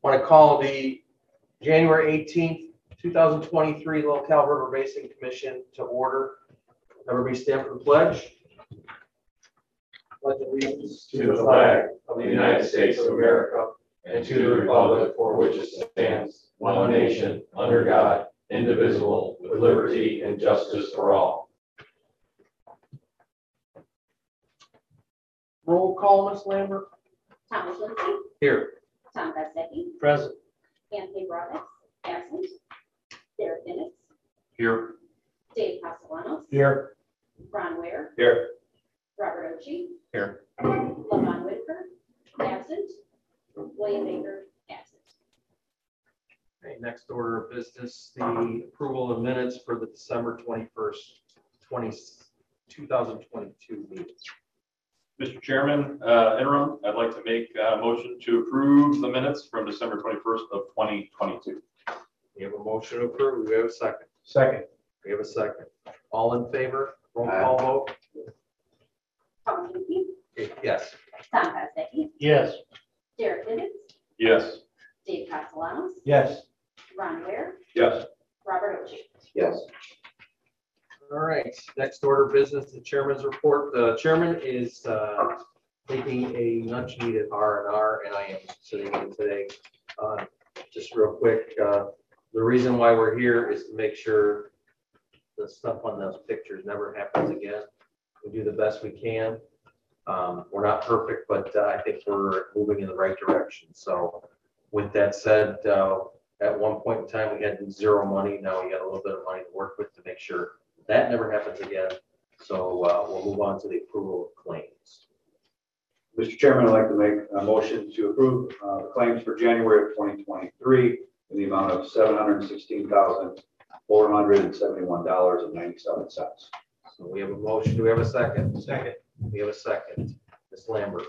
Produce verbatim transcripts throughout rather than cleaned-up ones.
Want to call the January eighteenth, two thousand twenty-three Little Cal River Basin Commission to order. Everybody stand for the pledge. Pledge allegiance to the flag of the United States of America and to the republic for which it stands, one nation, under God, indivisible, with liberty and justice for all. Roll call, Miss Lambert. Thomas Lindsay, Here. Tom Vasecki, Present. Anthony Roberts, absent. Derek Bennett, Here. Dave Castellanos, Here. Ron Ware, Here. Robert Ochi, Here. Lavon Whitaker, absent. William Baker, absent. Okay, next order of business, the approval of minutes for the December twenty-first, two thousand twenty-two meeting. Mister Chairman, uh, interim, I'd like to make a motion to approve the minutes from December twenty-first of twenty twenty-two. We have a motion to approve. We have a second. Second. We have a second. All in favor? Roll call vote. Thomas Lindsay, Yes. Tom Vasecki, Yes. Derek Bennett, Yes. Dave Castellanos, Yes. Ron Ware, Yes. Robert Ochi. Yes. All right, next order of business, the chairman's report. The chairman is uh, taking a much needed R and R, and I am sitting in today. Uh, Just real quick, uh, the reason why we're here is to make sure the stuff on those pictures never happens again. We do the best we can. Um, We're not perfect, but uh, I think we're moving in the right direction. So with that said, uh, at one point in time, we had zero money. Now we got a little bit of money to work with to make sure that never happens again. So uh, we'll move on to the approval of claims. Mister Chairman, I'd like to make a motion to approve uh, the claims for January of twenty twenty-three in the amount of seven hundred sixteen thousand four hundred seventy-one dollars and ninety-seven cents. So we have a motion. Do we have a second? Second. We have a second. Miz Lambert.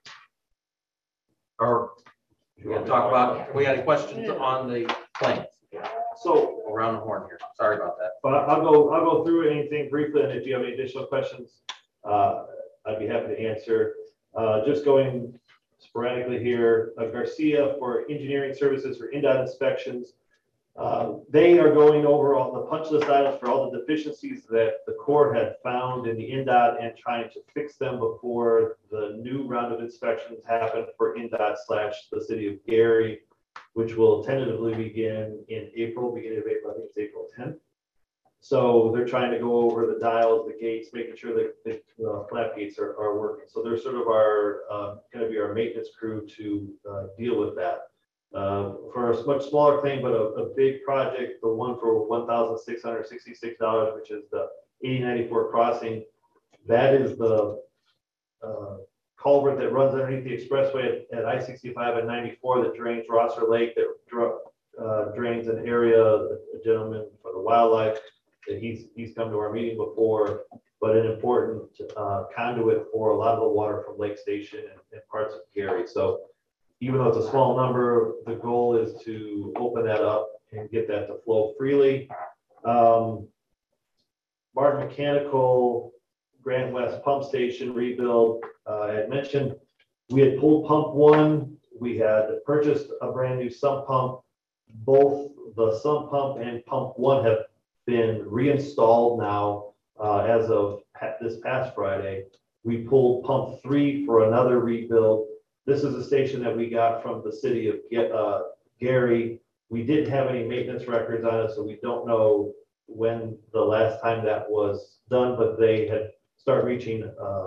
Or we're going to talk about, we had questions on the claims. So, Around the horn here. Sorry about that. but I'll go, I'll go through anything briefly, and if you have any additional questions, uh, I'd be happy to answer. Uh, just going sporadically here, uh, Garcia for engineering services for N D O T inspections. Uh, they are going over all the punch list items for all the deficiencies that the Corps had found in the N D O T and trying to fix them before the new round of inspections happen for N D O T slash the city of Gary, which will tentatively begin in April, beginning of April, I think it's April tenth. So they're trying to go over the dials, the gates, making sure that the uh, flap gates are, are working. So they're sort of our, uh, going to be our maintenance crew to uh, deal with that. Uh, for a much smaller claim, but a, a big project, the one for one thousand six hundred sixty-six dollars, which is the eighty ninety-four crossing. That is the uh, culvert that runs underneath the expressway at, at I sixty-five and ninety-four that drains Rosser Lake, that uh, drains an area, a gentleman for the wildlife, that he's, he's come to our meeting before, but an important uh, conduit for a lot of the water from Lake Station and, and parts of Gary. So even though it's a small number, the goal is to open that up and get that to flow freely. Um, Martin Mechanical Grand West Pump Station rebuild. Uh, I had mentioned we had pulled pump one. We had purchased a brand new sump pump. Both the sump pump and pump one have been reinstalled now uh, as of this past Friday. We pulled pump three for another rebuild. This is a station that we got from the city of uh, Gary. We didn't have any maintenance records on it, so we don't know when the last time that was done, but they had started reaching uh,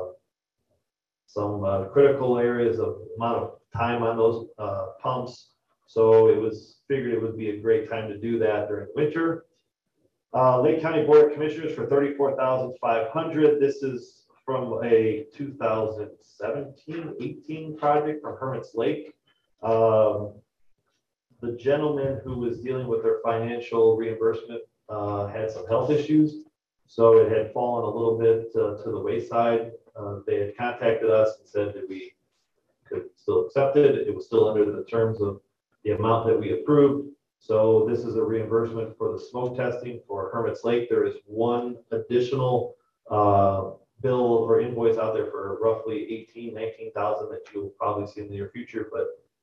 some uh, critical areas of amount of time on those uh, pumps. So it was figured it would be a great time to do that during winter. Uh, Lake County Board of Commissioners for thirty-four thousand five hundred dollars. This is from a two thousand seventeen eighteen project from Hermit's Lake. Um, the gentleman who was dealing with their financial reimbursement uh, had some health issues, so it had fallen a little bit uh, to the wayside. Uh, they had contacted us and said that we could still accept it. It was still under the terms of the amount that we approved. So this is a reimbursement for the smoke testing for Hermit's Lake. There is one additional uh, bill or invoice out there for roughly eighteen, nineteen thousand that you'll probably see in the near future, but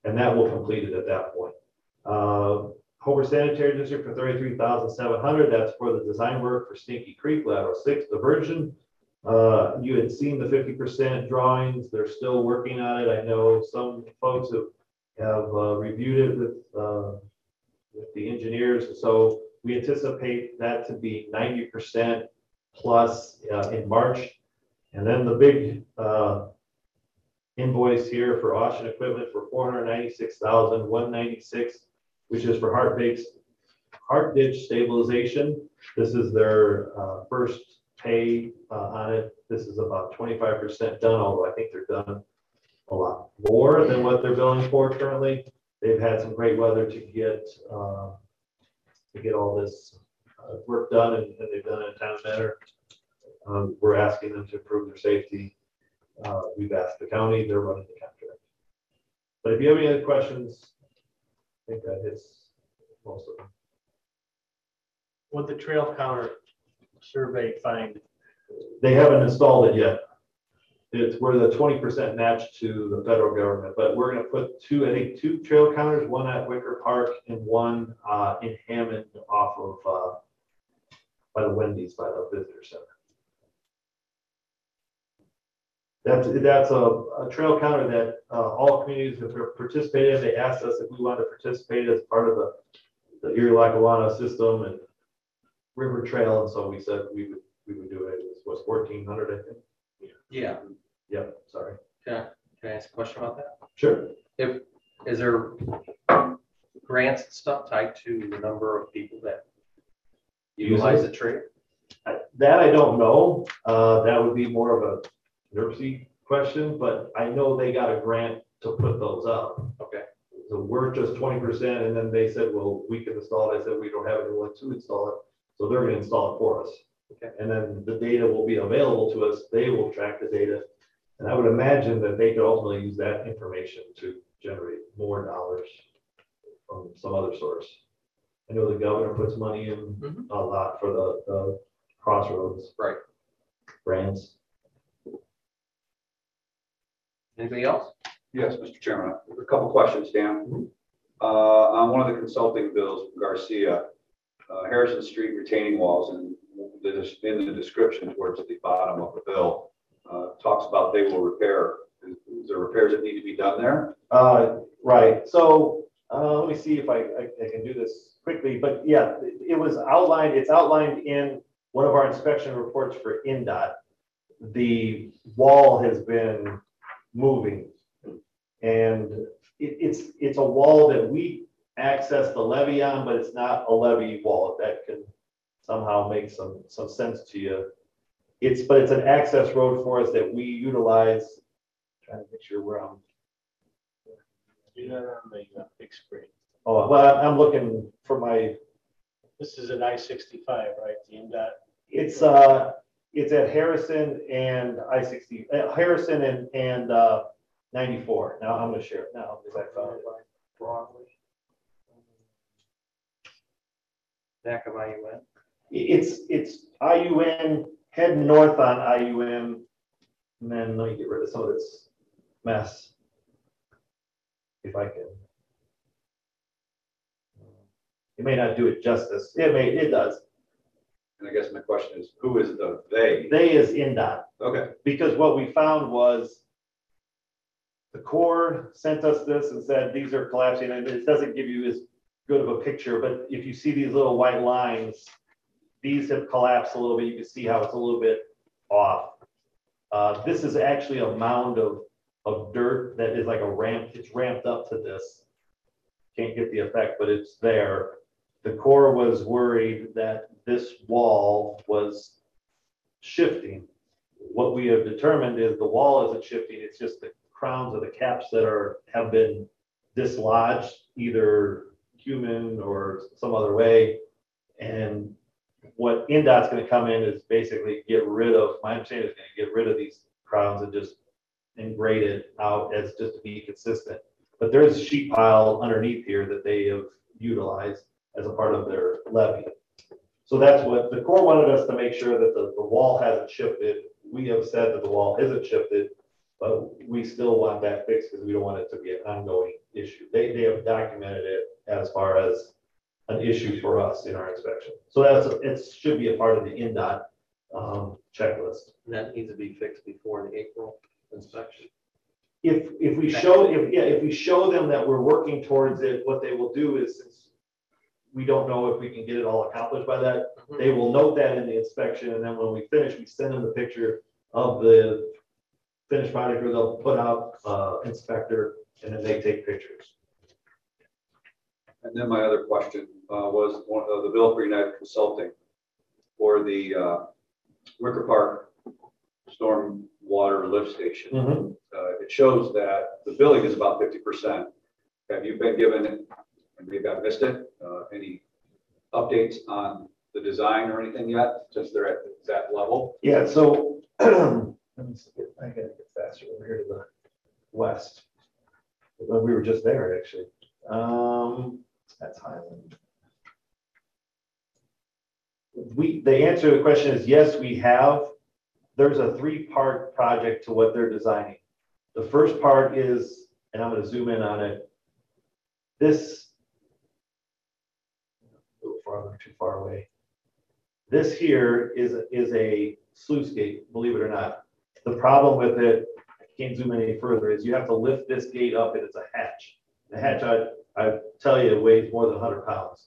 and that will complete it at that point. Uh, Homer Sanitary District for thirty-three thousand seven hundred, that's for the design work for Stinky Creek, lateral six diversion. Uh, you had seen the fifty percent drawings, they're still working on it. I know some folks have, have uh, reviewed it with, uh, with the engineers, so we anticipate that to be ninety percent plus uh, in March. And then the big uh, invoice here for Ocean Equipment for four hundred ninety-six thousand one hundred ninety-six, which is for Heart Ditch, Heart Ditch stabilization. This is their uh, first pay uh, on it. This is about twenty-five percent done, although I think they're done a lot more than what they're billing for currently. They've had some great weather to get uh, to get all this uh, work done, and, and they've done it in a timely manner. Um, we're asking them to improve their safety. Uh, we've asked the county, they're running the contract. But if you have any other questions, I think that hits most of them. What the trail counter survey find? They haven't installed it yet. It's we're the twenty percent match to the federal government, but we're going to put two, I think, two trail counters, one at Wicker Park and one uh, in Hammond off of uh, by the Wendy's, by the visitor center. That's that's a, a trail counter that uh, all communities have participated in. They asked us if we wanted to participate as part of the, the Erie Lackawanna system and River Trail, and so we said we would we would do it. It was fourteen hundred, I think. Yeah. Yep. Sorry. Can I ask a question about that? Sure. If, is there grants and stuff tied to the number of people that utilize the trail? I- That I don't know. Uh, that would be more of a NERC question, but I know they got a grant to put those up. Okay. So we're just twenty percent, and then they said, well, we can install it. I said, we don't have anyone to install it. So they're gonna install it for us. Okay. And then the data will be available to us. They will track the data. And I would imagine that they could ultimately use that information to generate more dollars from some other source. I know the governor puts money in Mhm. a lot for the, the crossroads. Right. Grants. Anybody else? Yes, Mister Chairman, a couple questions, Dan. Uh, on one of the consulting bills from Garcia, uh, Harrison Street retaining walls, and the, in the description towards the bottom of the bill, uh, talks about they will repair. Is, is there repairs that need to be done there? Uh, right. So uh, let me see if I, I, I can do this quickly. But yeah, it, it was outlined. It's outlined in one of our inspection reports for N D O T. The wall has been moving, and it, it's it's a wall that we access the levee on, but it's not a levee wall. If that can somehow make some some sense to you. It's but it's an access road for us that we utilize. Trying to make sure where I'm. You're not on the uh, big screen. Oh, well, I'm looking for my. This is an I sixty-five, right? The N D O T. It's uh, it's at Harrison and I sixty, uh, Harrison and and uh, ninety-four. Now I'm going to share it now because I found it. Broadway. Back of I U N. It's it's I U N, head north on I U N, and then let me get rid of some of this mess. If I can. It may not do it justice. It may, it does. And I guess my question is, who is the they? They is N D O T. Okay. Because what we found was the Corps sent us this and said, these are collapsing, and it doesn't give you as good of a picture, but if you see these little white lines, these have collapsed a little bit. You can see how it's a little bit off. Uh, this is actually a mound of, of dirt that is like a ramp. It's ramped up to this. Can't get the effect, but it's there. The Corps was worried that this wall was shifting. What we have determined is the wall isn't shifting. It's just the crowns of the caps that are have been dislodged, either human or some other way. And what N D O T's going to come in is basically get rid of, my understanding is going to get rid of these crowns and just engrade it out as just to be consistent. But there's a sheet pile underneath here that they have utilized as a part of their levee. So that's what the Corps wanted us to make sure that the, the wall hasn't shifted. We have said that the wall isn't shifted, but we still want that fixed because we don't want it to be an ongoing issue. They, they have documented it as far as an issue for us in our inspection. So that's, it should be a part of the N D O T um, checklist. And that needs to be fixed before the April inspection. If, if we show, if, yeah, if we show them that we're working towards it, what they will do is, since we don't know if we can get it all accomplished by that, Mhm. they will note that in the inspection, and then when we finish, we send them the picture of the finished product, or they'll put out uh, inspector, and then they take pictures. And then my other question uh, was one of the bill for United Consulting for the uh, Wicker Park storm water lift station. Mm-hmm. Uh, it shows that the billing is about fifty percent. Have you been given, and maybe I missed it, uh, any updates on the design or anything yet, since they're at that level? Yeah, so let me see, I gotta get faster over here to the west. Well, we were just there, actually. Um, that's Highland. We, the answer to the question is yes, we have. There's a three-part project to what they're designing. The first part is, and I'm gonna zoom in on it. This, a little farther, too far away. This here is, is a sluice gate, believe it or not. The problem with it, I can't zoom in any further, is you have to lift this gate up, and it's a hatch. The hatch, I, I tell you, weighs more than one hundred pounds.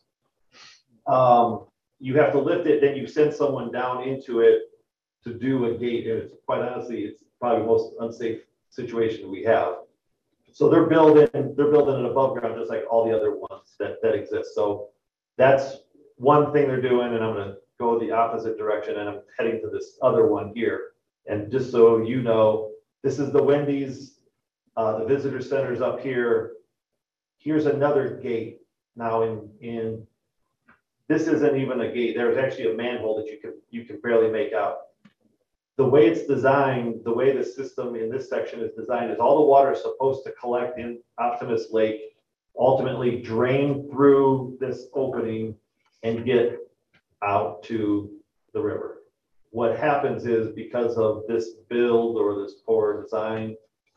Um, you have to lift it, then you send someone down into it to do a gate, and it's quite honestly, it's probably the most unsafe situation we have. So they're building, they're building it above ground, just like all the other ones that, that exist. So that's one thing they're doing, and I'm gonna go the opposite direction, and I'm heading to this other one here. And just so you know, this is the Wendy's, uh, the visitor center's up here. Here's another gate now in, in, this isn't even a gate. There's actually a manhole that you can, you can barely make out. The way it's designed, the way the system in this section is designed is all the water is supposed to collect in Optimus Lake, ultimately drain through this opening and get out to the river. What happens is, because of this build or this poor design,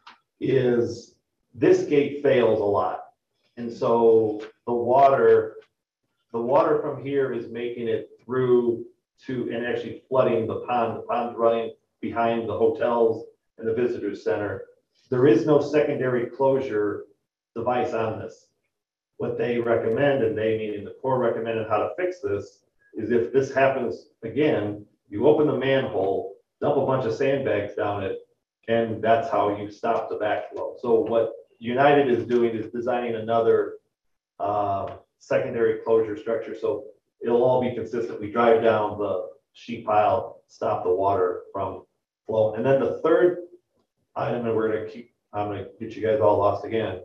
is this gate fails a lot. And so the water, the water from here is making it through to, and actually flooding the pond. The pond's running behind the hotels and the visitors center. There is no secondary closure device on this. What they recommend, and they meaning the Corps recommended how to fix this, is if this happens again, you open the manhole, dump a bunch of sandbags down it, and that's how you stop the backflow. So what United is doing is designing another uh, secondary closure structure. So it'll all be consistent. We drive down the sheet pile, stop the water from flowing. And then the third item, and we're gonna keep, I'm gonna get you guys all lost again,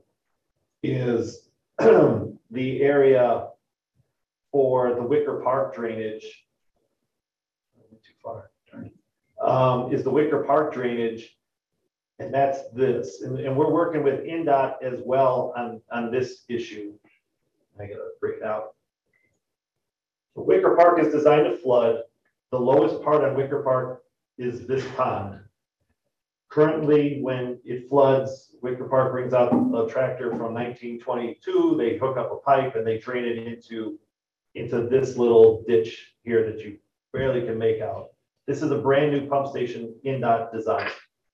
is the area for the Wicker Park drainage. Too far. Um, is the Wicker Park drainage, and that's this. And, and we're working with N D O T as well on, on this issue. I gotta break it out. The Wicker Park is designed to flood. The lowest part on Wicker Park is this pond. Currently, when it floods, Wicker Park brings out a tractor from nineteen twenty-two. They hook up a pipe and they drain it into, into this little ditch here that you barely can make out. This is a brand new pump station N D O T design.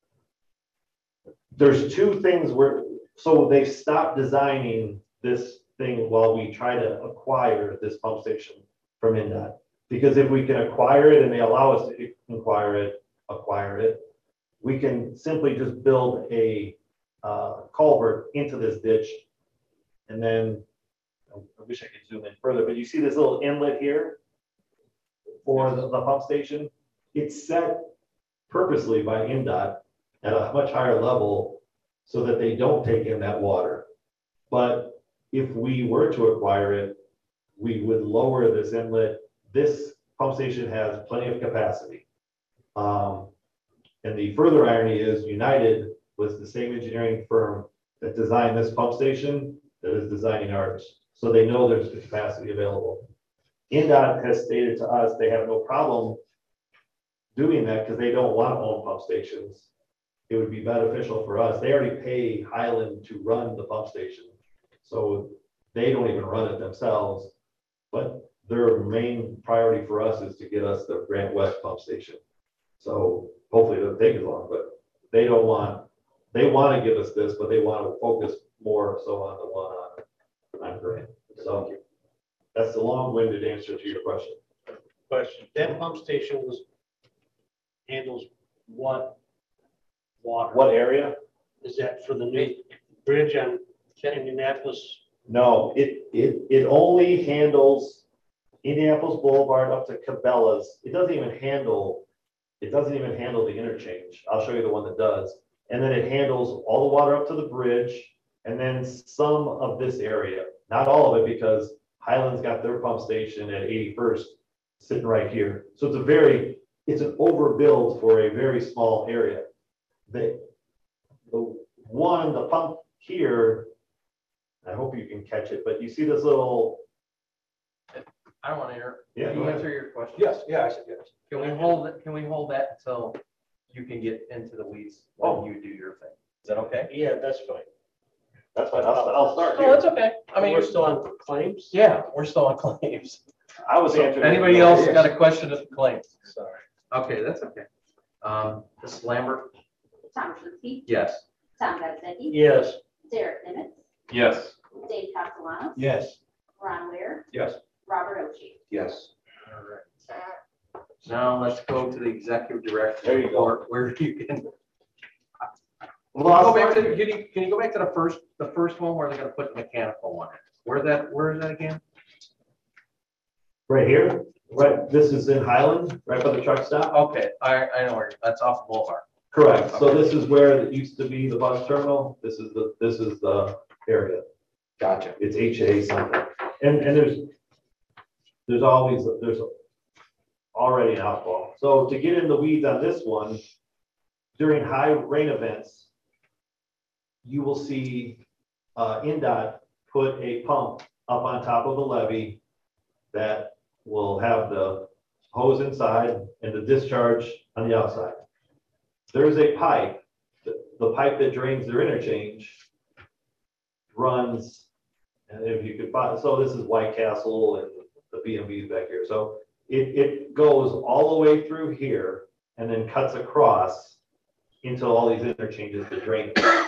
There's two things where, so they stopped designing this thing while we try to acquire this pump station from N D O T. Because if we can acquire it and they allow us to acquire it, acquire it, we can simply just build a uh, culvert into this ditch. And then, I wish I could zoom in further, but you see this little inlet here for the, the pump station? It's set purposely by N D O T at a much higher level so that they don't take in that water. But if we were to acquire it, we would lower this inlet. This pump station has plenty of capacity. Um, and the further irony is United was the same engineering firm that designed this pump station that is designing ours. So they know there's capacity available. N D O T has stated to us they have no problem doing that because they don't want to own pump stations. It would be beneficial for us. They already pay Highland to run the pump station. So they don't even run it themselves, but their main priority for us is to get us the Grant West pump station. So hopefully it doesn't take as long, but they don't want, they want to give us this, but they want to focus more so on the one on, on Grant. So that's the long-winded answer to your question. Question, that pump station was, handles what water? What area? Is that for the new bridge on Indianapolis? No, it, it, it only handles Indianapolis Boulevard up to Cabela's. It doesn't even handle, it doesn't even handle the interchange. I'll show you the one that does. And then it handles all the water up to the bridge and then some of this area. Not all of it because Highland's got their pump station at eighty-first sitting right here. So it's a very, it's an overbuild for a very small area. The, the one, the pump here, I hope you can catch it, but you see this little. I don't want to hear. Yeah, Can go you ahead. answer your question? Yes, yeah, I said yes. Can we hold it, can we hold that until you can get into the weeds Oh. when you do your thing? Is that okay? Yeah, that's fine. That's fine. I'll, I'll start Oh, here. it's okay. I mean, We're still on claims? yeah, we're still on claims. I was answering. Anybody else got a question of the claims? Sorry. Okay, that's okay. Um, Missus Lambert? Tom Shulte, Yes. Tom Geisler, Yes. Derek Nivett, Yes. Dave Castellanos, Yes. Ron Ware, Yes. Robert Oshie. Yes. All right. Now let's go to the executive director. There you go. report, Where you can. Well, I'll Go back start- to, can you, can you go back to the first, the first one where they're gonna put the mechanical one in? Where that, where is that again? Right here, right, this is in Highland, right by the truck stop. Okay, I, I know where, that's off the boulevard. Correct. So this is where it used to be the bus terminal. This is the, this is the area. Gotcha. It's H A something. And, and there's, there's always, there's already an outfall. So to get in the weeds on this one, during high rain events, you will see uh, N D O T put a pump up on top of the levee that will have the hose inside and the discharge on the outside. There is a pipe, the, the pipe that drains their interchange runs, and if you could find, so this is White Castle and the B and B's back here. So it, it goes all the way through here and then cuts across into all these interchanges to drain it.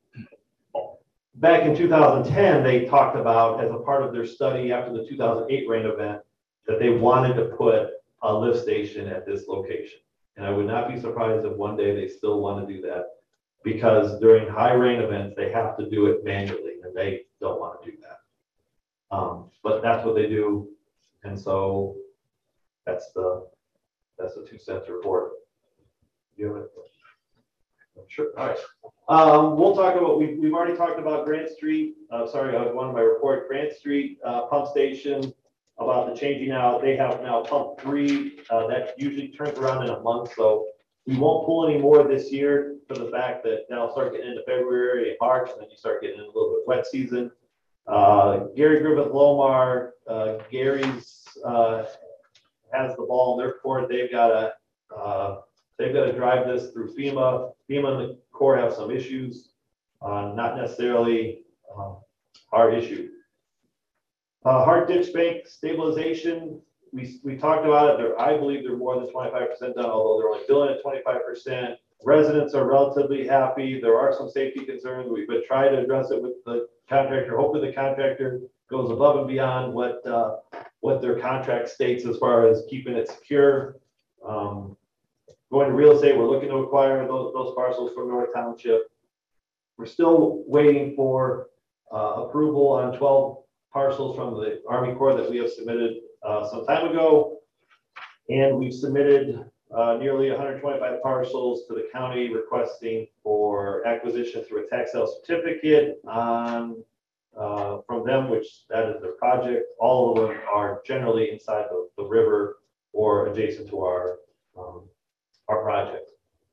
Back in two thousand ten, they talked about, as a part of their study after the two thousand eight rain event, that they wanted to put a lift station at this location. And I would not be surprised if one day they still want to do that, because during high rain events, they have to do it manually and they don't want to do that. Um, but that's what they do. And so that's the, that's the two cents report. You have it? Sure. All right. Um, we'll talk about, we, we've already talked about Grant Street. Uh, sorry, I was one of my report, Grant Street, uh, pump station, about the changing out. They have now pump three, uh, that usually turns around in a month. So we won't pull any more this year for the fact that that'll start getting into February and March, and then you start getting in a little bit wet season. Uh, Gary Griffith Lomar, uh, Gary's, uh, has the ball in their court. They've got to, uh, they've got to drive this through FEMA. FEMA and the Corps have some issues, uh, not necessarily um, our issue. Uh, hard ditch bank stabilization, we, we talked about it. There, I believe they're more than twenty-five percent done, although they're only billing at twenty-five percent. Residents are relatively happy. There are some safety concerns. We've been trying to address it with the contractor. Hopefully the contractor goes above and beyond what, uh, what their contract states as far as keeping it secure. Um, Going to real estate, we're looking to acquire those, those parcels from North Township. We're still waiting for uh, approval on twelve parcels from the Army Corps that we have submitted uh, some time ago. And we've submitted uh, nearly one hundred twenty-five parcels to the county requesting for acquisition through a tax sale certificate on uh, from them, which that is their project. All of them are generally inside the, the river or adjacent to our um, our project.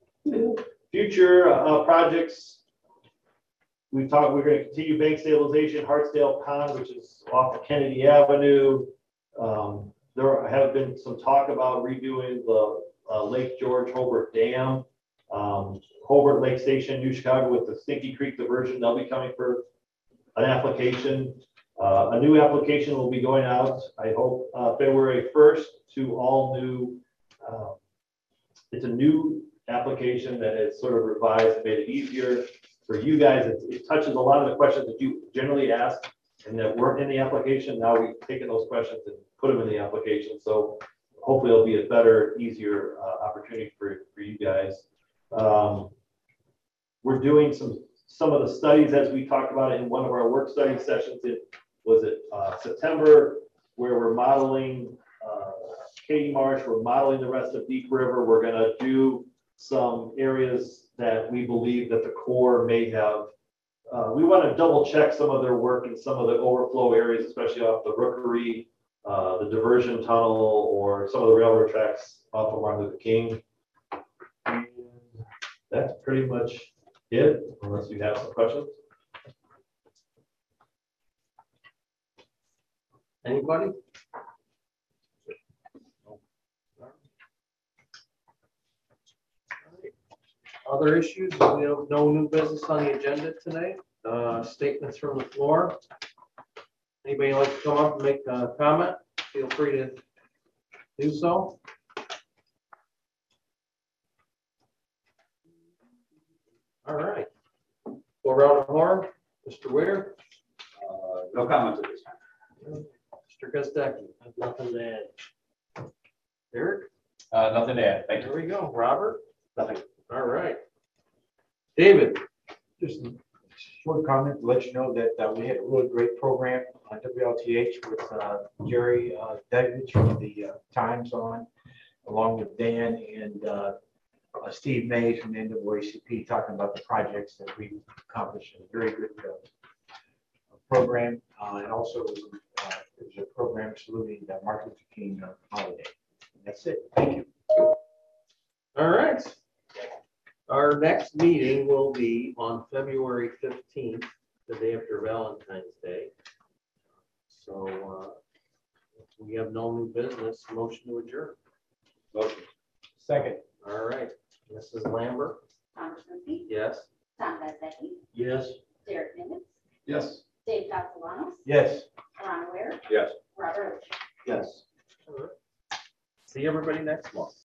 Future uh, projects, we talked, we're going to continue bank stabilization, Hartsdale Pond, which is off of Kennedy Avenue. Um, there have been some talk about redoing the uh, Lake George Hobart Dam. Um, Hobart Lake Station, New Chicago with the Stinky Creek diversion, they'll be coming for an application. Uh, a new application will be going out, I hope, uh, February first to all new, uh, it's a new application that is sort of revised, made it easier for you guys. It, it touches a lot of the questions that you generally ask and that weren't in the application. Now we've taken those questions and put them in the application. So hopefully it'll be a better, easier uh, opportunity for, for you guys. Um, we're doing some, some of the studies as we talked about it in one of our work study sessions. It was it uh, September, where we're modeling uh, Katy Marsh, we're modeling the rest of Deep River. We're gonna do some areas that we believe that the Corps may have. Uh, we want to double check some of their work in some of the overflow areas, especially off the Rookery, uh, the diversion tunnel, or some of the railroad tracks off of Martin Luther King. And that's pretty much it, unless you have some questions. Anybody? Other issues? We have no new business on the agenda tonight. Uh, statements from the floor. Anybody like to come up and make a comment? Feel free to do so. All right. Go around the horn. Mister Witter. Uh, no comments at this time. Mister Gostecki. Nothing to add. Eric. Uh, nothing to add. Thank you. There we go. Robert. Nothing. All right. David. Just a short comment to let you know that uh, we had a really great program on W L T H with uh, Jerry uh, Davidge from the uh, Times on, along with Dan and uh, uh, Steve Mays from the N double A C P, talking about the projects that we've accomplished in a very good uh, program. Uh, and also, uh, there was a program saluting the Martin Luther King uh, holiday. And that's it. Thank you. All right. Our next meeting will be on February fifteenth, the day after Valentine's Day. So uh, if we have no new business, motion to adjourn. Motion. Second. All right. Missus Lambert? Thomas Murphy, Yes. Tom Bezecki, Yes. Derek Nivens, Yes. Dave Castellanos, Yes. Ron Ware, Yes. Robert Oshie. Yes. All right. See everybody next month.